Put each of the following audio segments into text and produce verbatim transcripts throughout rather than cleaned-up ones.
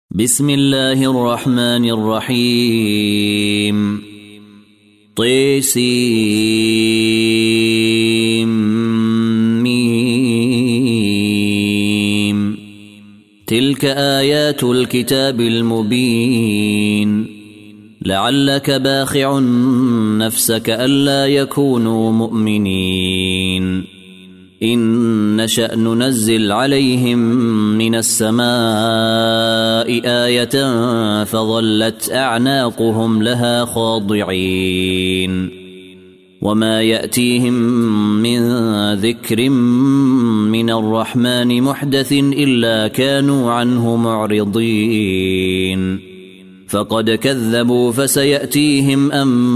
بسم الله الرحمن الرحيم. طيسيم. تلك آيات الكتاب المبين. لعلك باخع نفسك ألا يكونوا مؤمنين إن نشأ ننزل عليهم من السماء آية فظلت أعناقهم لها خاضعين وما يأتيهم من ذكر من الرحمن محدث إلا كانوا عنه معرضين فقد كذبوا فسيأتيهم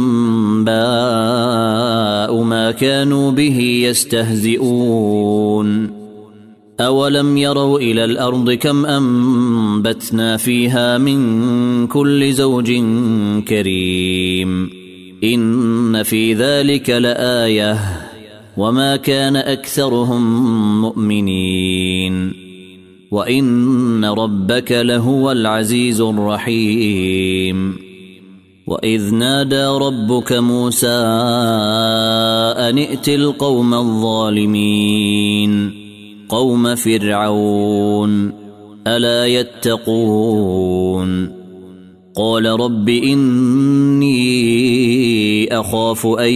أنباء ما كانوا به يستهزئون أولم يروا إلى الأرض كم أنبتنا فيها من كل زوج كريم إن في ذلك لآية وما كان أكثرهم مؤمنين وإن ربك لهو العزيز الرحيم. وإذ نادى ربك موسى أن ائت القوم الظالمين قوم فرعون ألا يتقون قال رب إني أخاف أن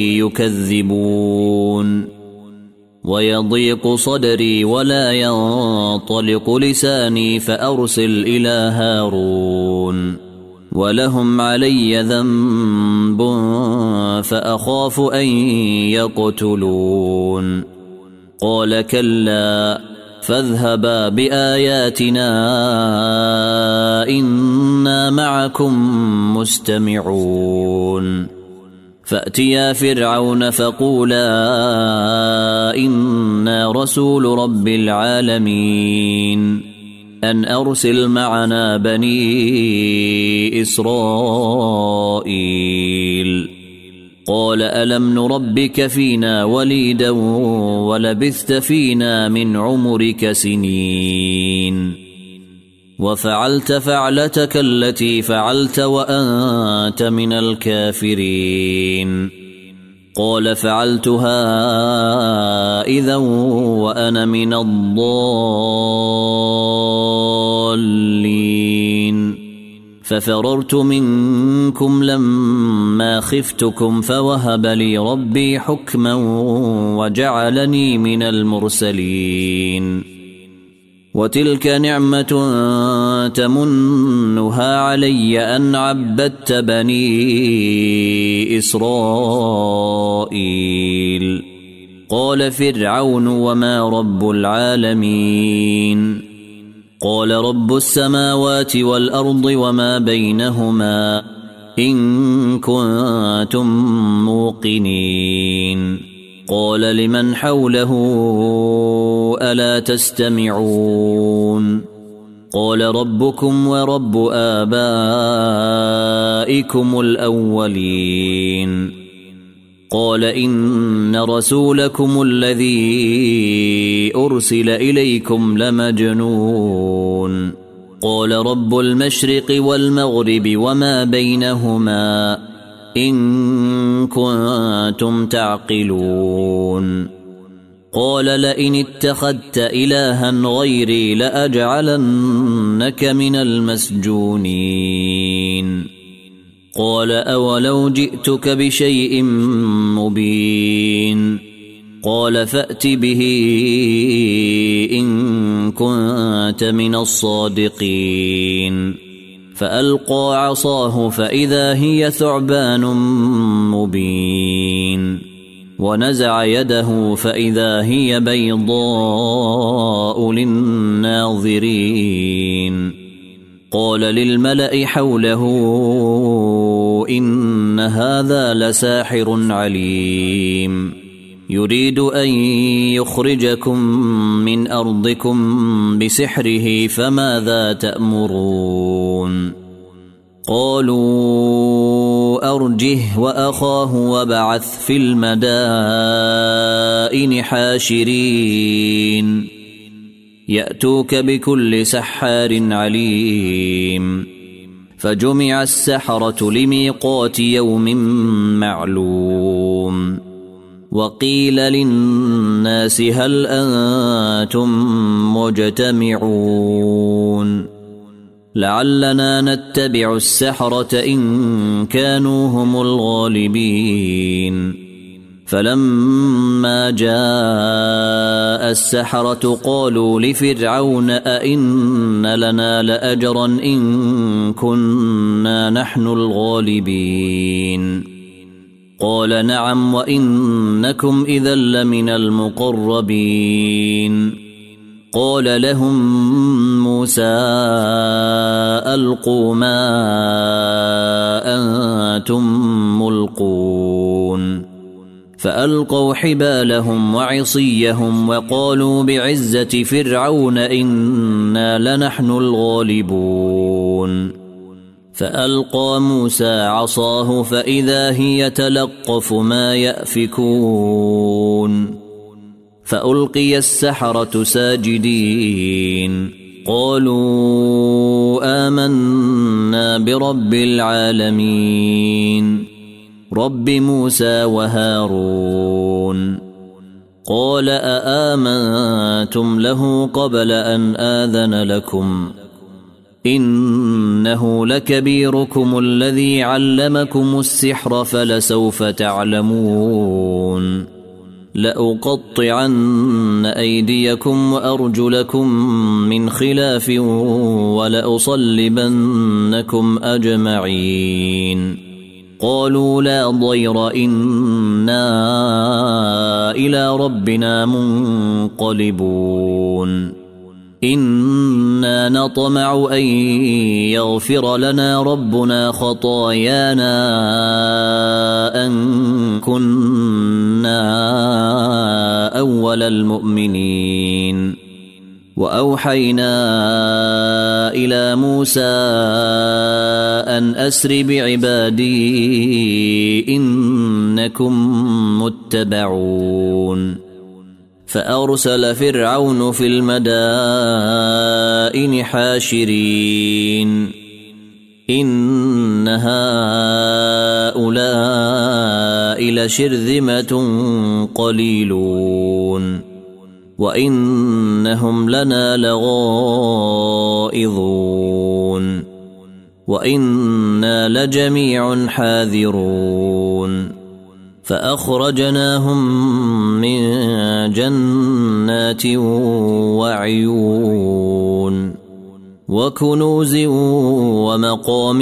يكذبون ويضيق صدري ولا ينطلق لساني فأرسل إلى هارون ولهم علي ذنب فأخاف أن يقتلون قال كلا فاذهبا بآياتنا إنا معكم مستمعون فأتيا فرعون فقولا إنا رسول رب العالمين أن أرسل معنا بني إسرائيل قال ألم نربك فينا وليدا ولبثت فينا من عمرك سنين وفعلت فعلتك التي فعلت وأنت من الكافرين قال فعلتها إذا وأنا من الضالين ففررت منكم لما خفتكم فوهب لي ربي حكما وجعلني من المرسلين وتلك نعمة تمنها علي أن عبدت بني إسرائيل قال فرعون وما رب العالمين قال رب السماوات والأرض وما بينهما إن كنتم موقنين قال لمن حوله ألا تستمعون قال ربكم ورب آبائكم الأولين قال إن رسولكم الذي أرسل إليكم لمجنون قال رب المشرق والمغرب وما بينهما إن كنتم تعقلون قال لئن اتخذت إلها غيري لأجعلنك من المسجونين قال أولو جئتك بشيء مبين قال فأت به إن كنت من الصادقين فألقى عصاه فإذا هي ثعبان مبين ونزع يده فإذا هي بيضاء للناظرين قال للملأ حوله إن هذا لساحر عليم يريد أن يخرجكم من أرضكم بسحره فماذا تأمرون قالوا أرجه وأخاه وابعث في المدائن حاشرين يأتوك بكل سحار عليم فجمع السحرة لميقات يوم معلوم وقيل للناس هل أنتم مجتمعون لعلنا نتبع السحرة إن كانوا هم الغالبين فلما جاء السحرة قالوا لفرعون أئن لنا لأجرا إن كنا نحن الغالبين قال نعم وإنكم إذا لمن المقربين قال لهم موسى ألقوا ما أنتم ملقون فألقوا حبالهم وعصيهم وقالوا بعزة فرعون إنا لنحن الغالبون فألقى موسى عصاه فإذا هي تلقف ما يأفكون فألقي السحرة ساجدين قالوا آمنا برب العالمين رب موسى وهارون قال أآمنتم له قبل أن آذن لكم إنه لكبيركم الذي علمكم السحر فلسوف تعلمون لأقطعن أيديكم وأرجلكم من خلاف ولأصلبنكم أجمعين قالوا لا ضير إنا إلى ربنا منقلبون إنا نطمع أن يغفر لنا ربنا خطايانا أن كنا أول المؤمنين وأوحينا إلى موسى أن أسر بعبادي إنكم متبعون فأرسل فرعون في المدائن حاشرين إن هؤلاء لشرذمة قليلون وإنهم لنا لغائظون وإنا لجميع حاذرون فأخرجناهم من جنات وعيون وكنوز ومقام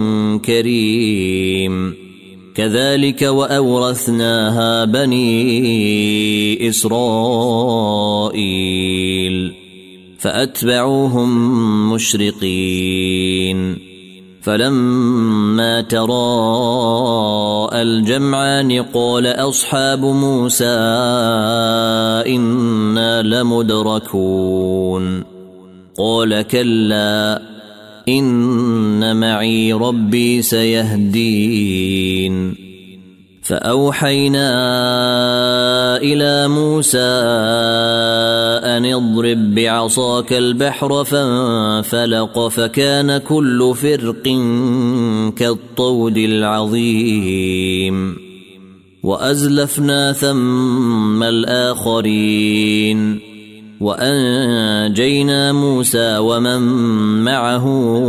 كريم كذلك وأورثناها بني إسرائيل فأتبعوهم مشرقين فلما تراءى الجمعان قال أصحاب موسى إنا لمدركون قال كلا إن معي ربي سيهدين فأوحينا إلى موسى أن اضرب بعصاك البحر فانفلق فكان كل فرق كالطود العظيم وأزلفنا ثم الآخرين وأنجينا موسى ومن معه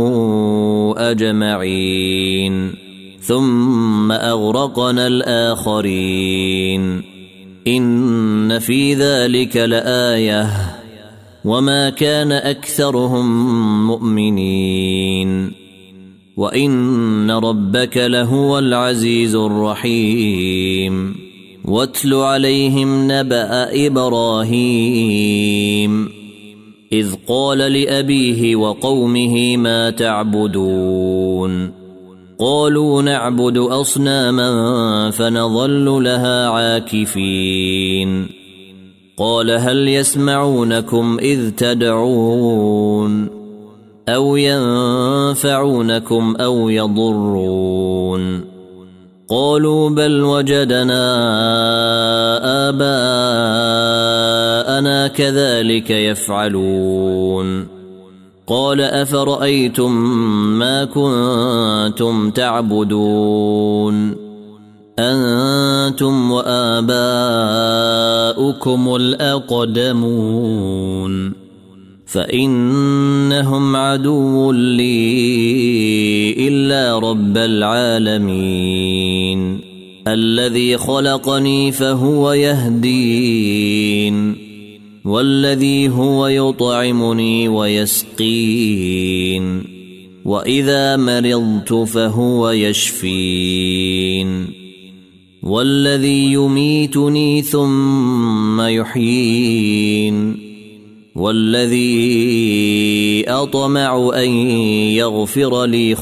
أجمعين ثم أغرقنا الآخرين إن في ذلك لآية وما كان أكثرهم مؤمنين وإن ربك لهو العزيز الرحيم واتل عليهم نبأ إبراهيم إذ قال لأبيه وقومه ما تعبدون قالوا نعبد أصناما فنظل لها عاكفين قال هل يسمعونكم إذ تدعون أو ينفعونكم أو يضرون قالوا بل وجدنا إخواننا كذلك يفعلون قال أفرأيتم ما كنتم تعبدون أنتم وآباؤكم الأقدمون فإنهم عدو لي إلا رب العالمين الذي خلقني فهو يهدين والذي هو يطعمني ويسقين وإذا مرضت فهو يشفين والذي يميتني ثم يحيين والذي أطمع أن يغفر لي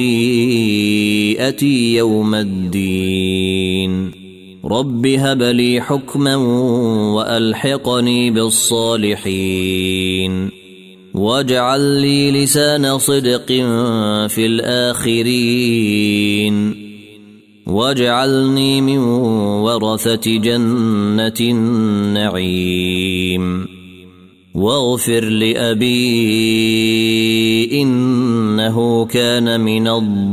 خطيئتي يوم الدين رب هب لي حكما وألحقني بالصالحين واجعل لي لسان صدق في الآخرين واجعلني من ورثة جنة النعيم واغفر لأبي إنه كان من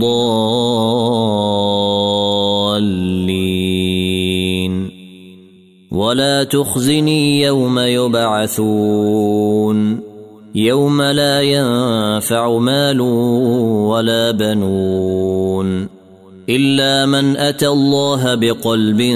الضالين ولا تخزني يوم يبعثون يوم لا ينفع مال ولا بنون إلا من أتى الله بقلب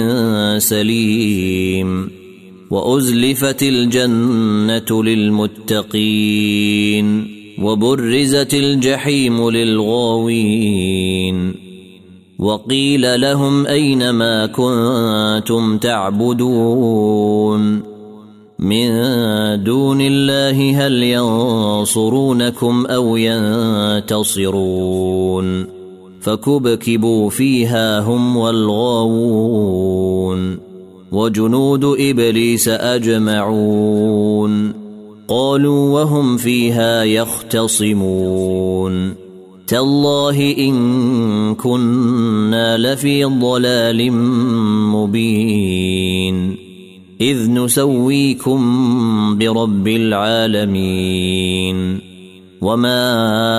سليم وأزلفت الجنة للمتقين وبرزت الجحيم للغاوين وقيل لهم أين ما كنتم تعبدون من دون الله هل ينصرونكم أو ينتصرون فكبكبوا فيها هم والغاوون وجنود إبليس أجمعون قالوا وهم فيها يختصمون تالله إن كنا لفي ضلال مبين إذ نسويكم برب العالمين وما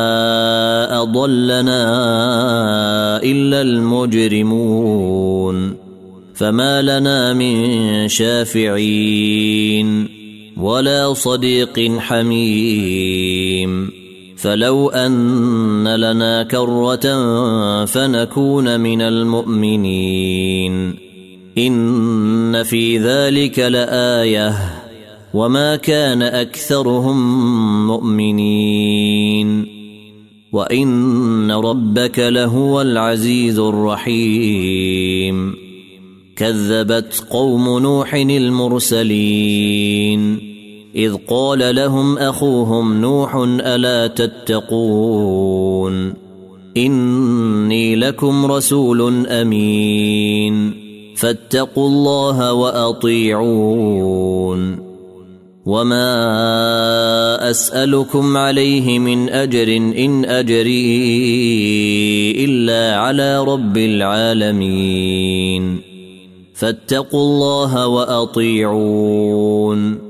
أضلنا إلا المجرمون فما لنا من شافعين ولا صديق حميم فلو أن لنا كرة فنكون من المؤمنين إن في ذلك لآية وما كان أكثرهم مؤمنين وإن ربك لهو العزيز الرحيم كذبت قوم نوح المرسلين إذ قال لهم أخوهم نوح ألا تتقون إني لكم رسول أمين فاتقوا الله وأطيعون وما أسألكم عليه من أجر إن أجري إلا على رب العالمين فاتقوا الله وأطيعون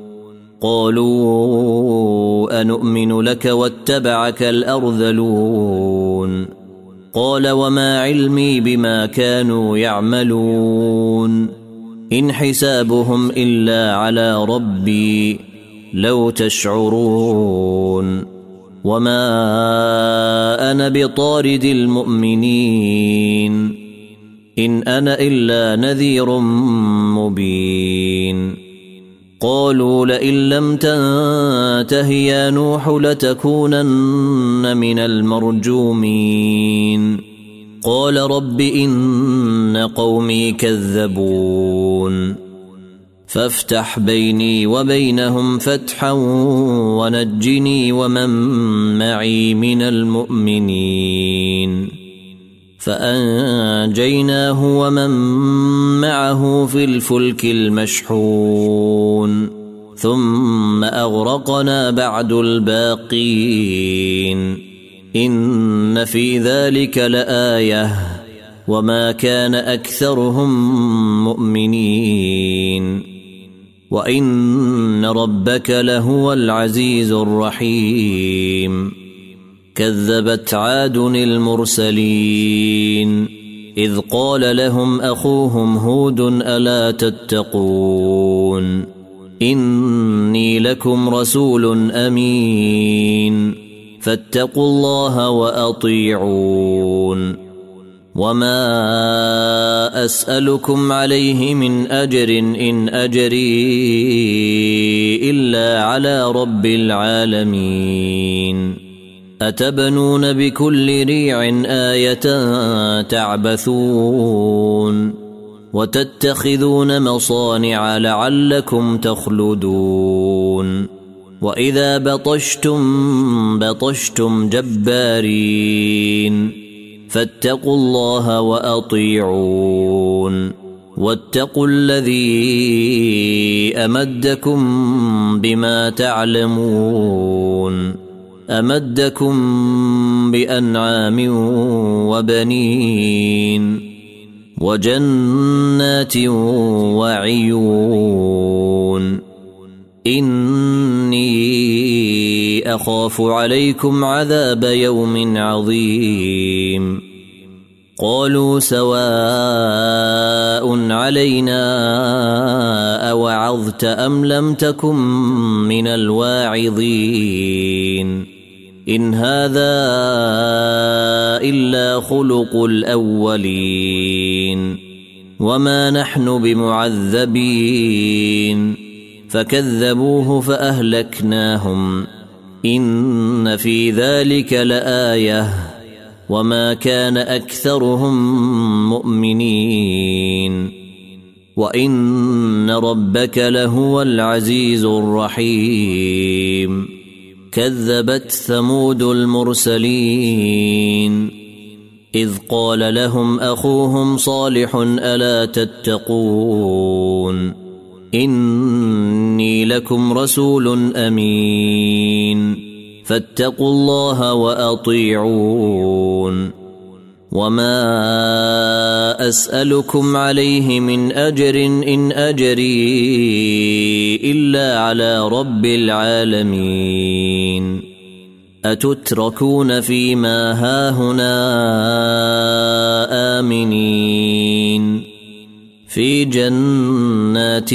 قالوا أنؤمن لك واتبعك الأرذلون قال وما علمي بما كانوا يعملون إن حسابهم إلا على ربي لو تشعرون وما أنا بطارد المؤمنين إن أنا إلا نذير مبين قالوا لئن لم تنته يا نوح لتكونن من المرجومين قال رب إن قومي كذبون فافتح بيني وبينهم فتحا ونجني ومن معي من المؤمنين فأنجيناه ومن معه في الفلك المشحون ثم أغرقنا بعد الباقين إن في ذلك لآية وما كان أكثرهم مؤمنين وإن ربك لهو العزيز الرحيم. كذبت عاد المرسلين إذ قال لهم أخوهم هود ألا تتقون إني لكم رسول أمين فاتقوا الله وأطيعون. وما أسألكم عليه من أجر إن أجري إلا على رب العالمين. أتبنون بكل ريع آية تعبثون وتتخذون مصانع لعلكم تخلدون وإذا بطشتم بطشتم جبارين فاتقوا الله وأطيعون. واتقوا الذي أمدكم بما تعلمون أمدكم بأنعام وبنين وجنات وعيون. إني أخاف عليكم عذاب يوم عظيم. قالوا سواء علينا أوعظت أم لم تكن من الواعظين إن هذا إلا خلق الأولين وما نحن بمعذبين. فكذبوه فأهلكناهم إن في ذلك لآية وما كان أكثرهم مؤمنين وإن ربك لهو العزيز الرحيم. كذبت ثمود المرسلين إذ قال لهم أخوهم صالح ألا تتقون إني لكم رسول أمين فاتقوا الله وأطيعون. وما أسألكم عليه من أجر إن أجري إلا على رب العالمين. أتتركون فيما هاهنا آمنين في جنات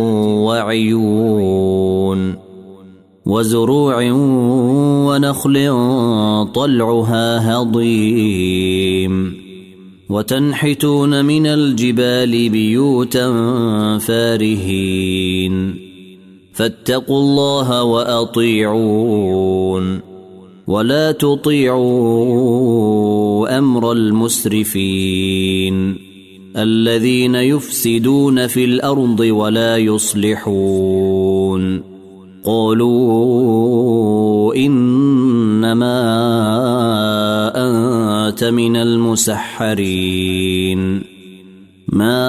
وعيون وزروع ونخل طلعها هضيم وتنحتون من الجبال بيوتا فارهين فاتقوا الله وأطيعون. ولا تطيعوا أمر المسرفين الذين يفسدون في الأرض ولا يصلحون. قالوا إنما أنت من المسحرين ما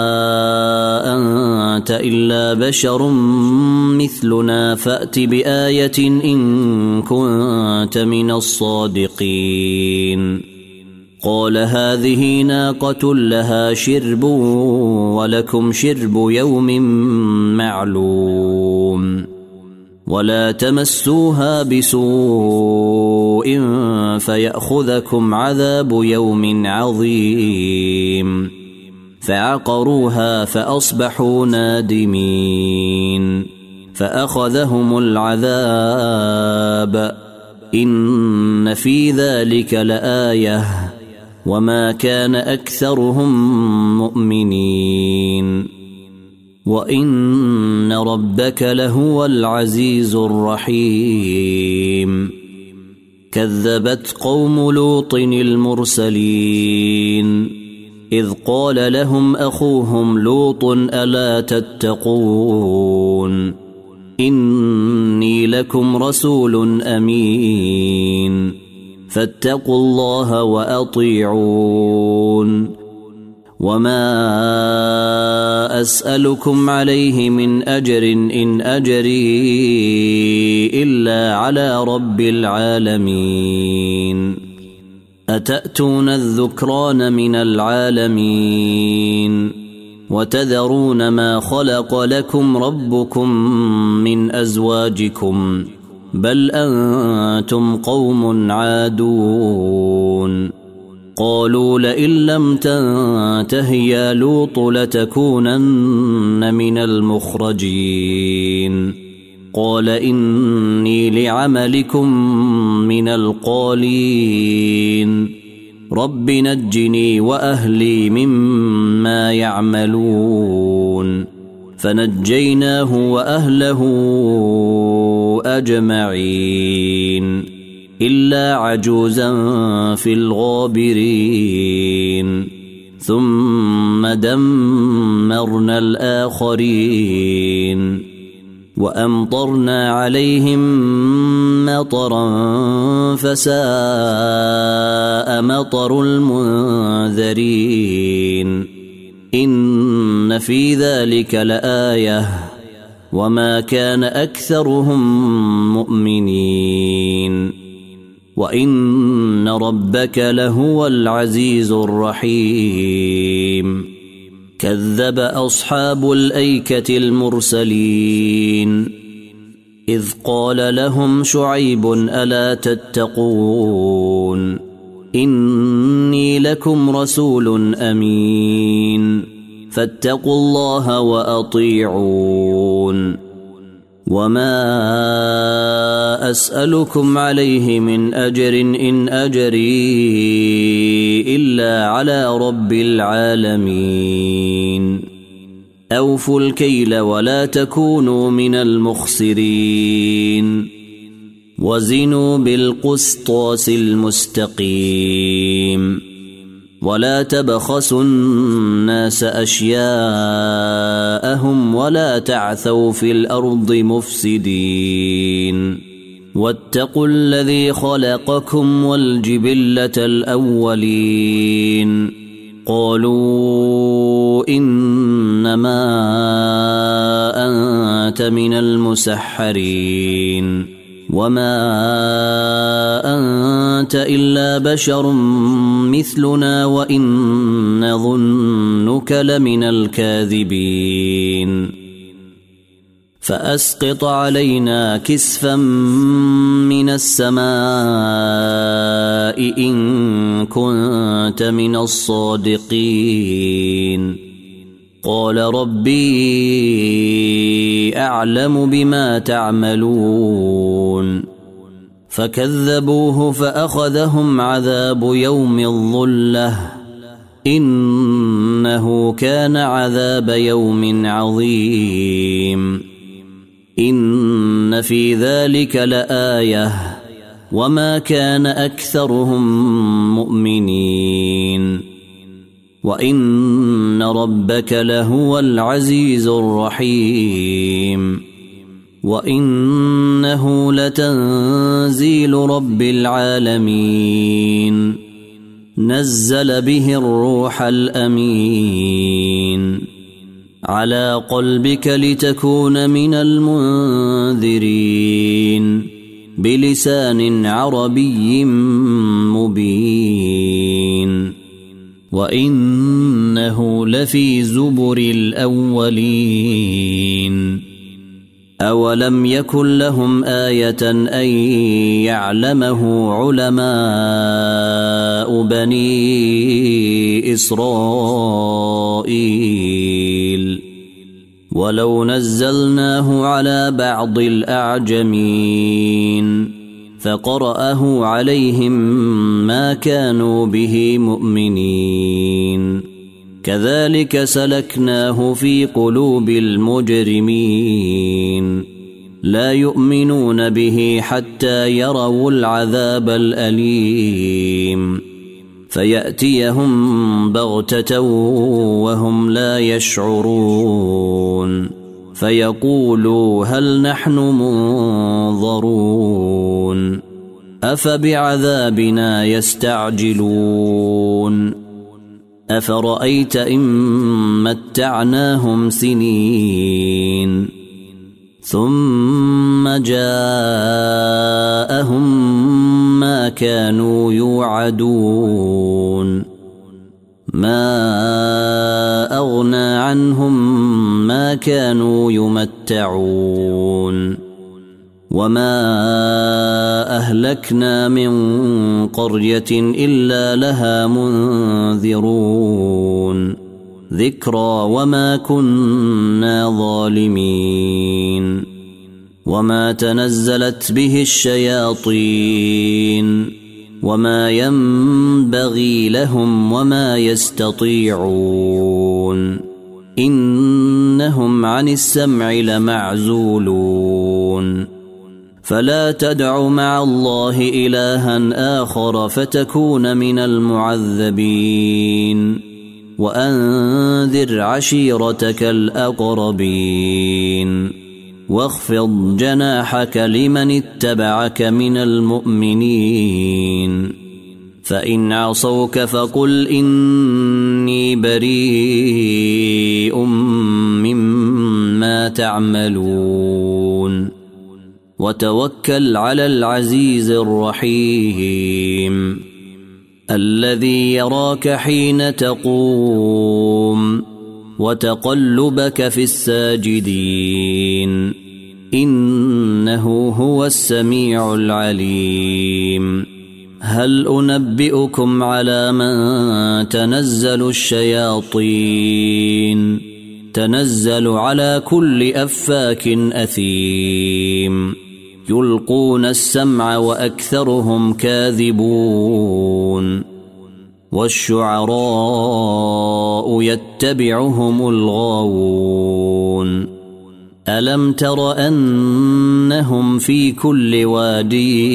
أنت إلا بشر مثلنا فأت بآية إن كنت من الصادقين. قال هذه ناقة لها شرب ولكم شرب يوم معلوم ولا تمسوها بسوء فيأخذكم عذاب يوم عظيم. فعقروها فأصبحوا نادمين فأخذهم العذاب إن في ذلك لآية وما كان أكثرهم مؤمنين وإن ربك لهو العزيز الرحيم. كذبت قوم لوط المرسلين إذ قال لهم أخوهم لوط ألا تتقون إني لكم رسول أمين فاتقوا الله وأطيعون. وما أسألكم عليه من أجر إن أجري إلا على رب العالمين. أتأتون الذكران من العالمين وتذرون ما خلق لكم ربكم من أزواجكم بل أنتم قوم عادون قالوا لئن لم تنته يا لوط لتكونن من المخرجين قال إني لعملكم من القالين رب نجني وأهلي مما يعملون فنجيناه وأهله أجمعين إلا عجوزا في الغابرين ثم دمرنا الآخرين وأمطرنا عليهم مطرا فساء مطر المنذرين إن في ذلك لآية وما كان أكثرهم مؤمنين وإن ربك لهو العزيز الرحيم كذب أصحاب الأيكة المرسلين إذ قال لهم شعيب ألا تتقون إني لكم رسول أمين فاتقوا الله وأطيعون وما أسألكم عليه من أجر إن أجري إلا على رب العالمين أوفوا الكيل ولا تكونوا من المخسرين وزنوا بالقسطاس المستقيم ولا تبخسوا الناس أشياءهم ولا تعثوا في الأرض مفسدين واتقوا الذي خلقكم والجبلة الأولين قالوا إنما أنت من المسحرين وما أنت إلا بشر مثلنا وإن نظنك لمن الكاذبين فأسقط علينا كسفا من السماء إن كنت من الصادقين قال ربي أعلم بما تعملون فكذبوه فأخذهم عذاب يوم الظلة إنه كان عذاب يوم عظيم إن في ذلك لآية وما كان أكثرهم مؤمنين وإن ربك لهو العزيز الرحيم وإنه لتنزيل رب العالمين نزل به الروح الأمين على قلبك لتكون من المنذرين بلسان عربي مبين وإنه لفي زبر الأولين أولم يكن لهم آية أن يعلمه علماء بني إسرائيل ولو نزلناه على بعض الأعجمين فقرأه عليهم ما كانوا به مؤمنين كذلك سلكناه في قلوب المجرمين لا يؤمنون به حتى يروا العذاب الأليم فيأتيهم بغتة وهم لا يشعرون فيقولوا هل نحن منظرون أفبعذابنا يستعجلون أفرأيت إن متعناهم سنين ثم جاءهم ما كانوا يوعدون ما أغنى عنهم ما كانوا يمتعون وما أهلكنا من قرية إلا لها منذرون ذكرى وما كنا ظالمين وما تنزلت به الشياطين وما ينبغي لهم وما يستطيعون إنهم عن السمع لمعزولون فلا تدع مع الله إلها آخر فتكون من المعذبين وأنذر عشيرتك الأقربين واخفض جناحك لمن اتبعك من المؤمنين فإن عصوك فقل إني بريء مما تعملون وتوكل على العزيز الرحيم الذي يراك حين تقوم وتقلبك في الساجدين إنه هو السميع العليم هل أنبئكم على من تنزل الشياطين تنزل على كل أفاك أثيم يلقون السمع وأكثرهم كاذبون والشعراء يتبعهم الغاوون ألم تر أنهم في كل واد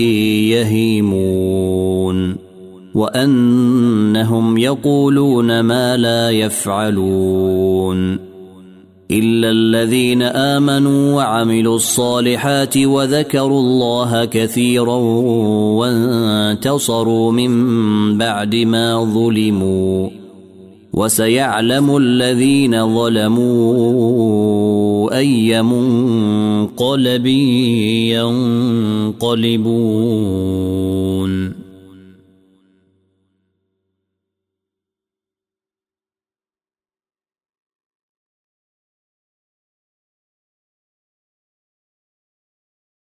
يهيمون وأنهم يقولون ما لا يفعلون إلا الذين آمنوا وعملوا الصالحات وذكروا الله كثيرا وانتصروا من بعد ما ظلموا وسيعلم الذين ظلموا أي منقلب ينقلبون.